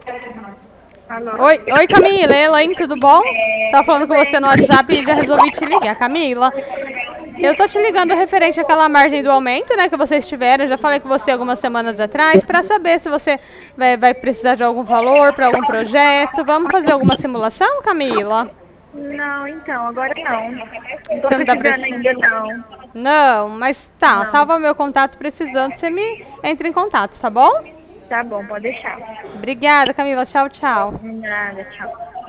Alô? Oi, Camila, Elaine, tudo bom? Tava falando com você no WhatsApp e já resolvi te ligar. Camila, eu tô te ligando referente àquela margem do aumento, né, que vocês tiveram. Eu já falei com você algumas semanas atrás, para saber se você vai precisar de algum valor para algum projeto. Vamos fazer alguma simulação, Camila? Não, então, agora não. Não tô Você não tá precisando precisando? ainda, não. Não, mas tá, Não. salva meu contato precisando, você me entra em contato, tá bom? Tá bom, pode deixar. Obrigada, Camila. Tchau, tchau. Nada, tchau.